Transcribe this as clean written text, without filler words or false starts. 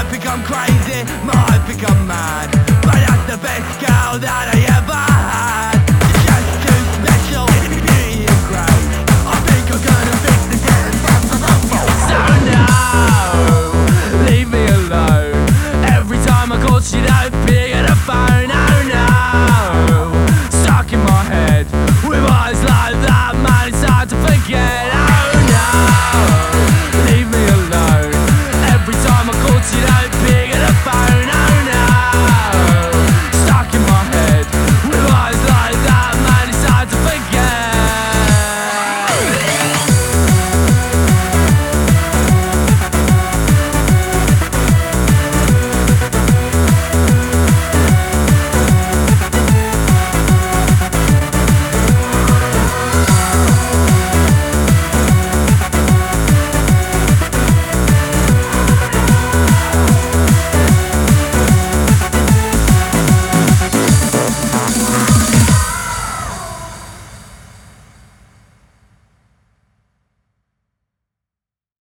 Might become crazy, might become mad, but that's the best girl that I ever had. She's just too special, beauty and grace. I think I'm gonna fix the damn so no.